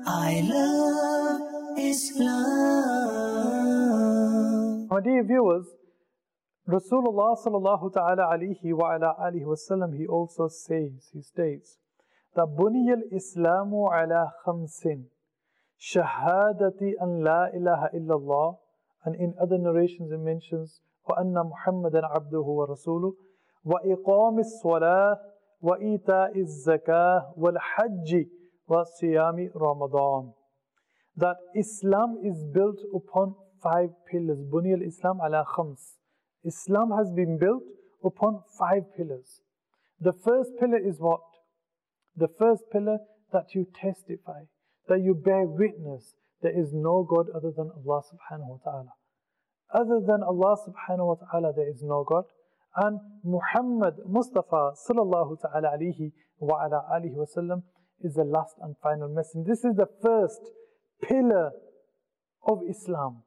I love Islam. My dear viewers, Rasulullah sallallahu ta'ala alayhi wa ala alihi wasallam, he also says, he states that Buniyal Islamu ala khamsin, shahadati an la ilaha illallah, and in other narrations it mentions wa anna Muhammadan abduhu wa rasuluh, wa iqamis salah, wa ita'iz zakah, wal hajji, wa siyami Ramadan. That Islam is built upon 5 pillars. Buniyal Islam ala khams. Islam has been built upon 5 pillars. The first pillar is what? The first pillar, that you testify, that you bear witness there is no God other than Allah subhanahu wa ta'ala. Other than Allah subhanahu wa ta'ala there is no God. And Muhammad Mustafa sallallahu ta'ala alayhi wa ala alihi wa sallam is the last and final messenger. This is the first pillar of Islam.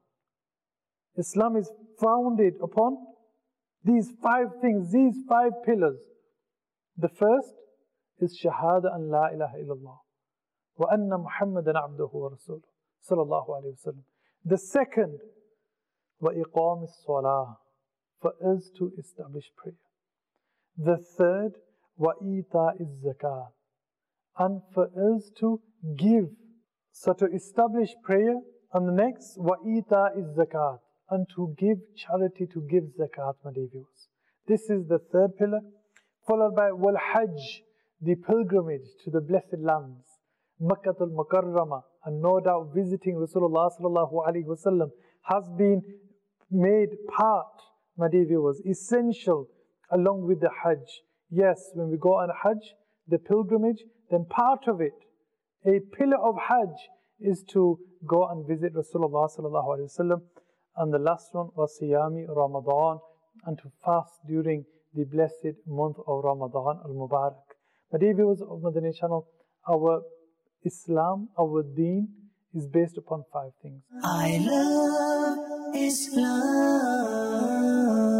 Islam is founded upon these 5 things, these 5 pillars. The first is Shahada an la ilaha illallah wa anna Muhammadan abduhu wa rasuluh sallallahu alayhi wa sallam. The second, wa iqamis salah, for us to establish prayer. The third, wa ita'iz zakah, and for us to give. So to establish prayer, and the next, wa ita'iz zakat, and to give charity, to give zakat, my dear viewers. This is the third pillar, followed by wal hajj, the pilgrimage to the blessed lands, Makkah al-Mukarramah, and no doubt visiting Rasulullah sallallahu alaihi wasallam has been made part, my dear viewers, essential along with the hajj. Yes, when we go on hajj, the pilgrimage, then part of it, a pillar of hajj, is to go and visit Rasulullah sallallahu alaihi wasallam. And the last one was Siyami Ramadan, and to fast during the blessed month of Ramadan al-Mubarak. My dear viewers of Madani channel, our Islam, our deen is based upon 5 things. I love Islam.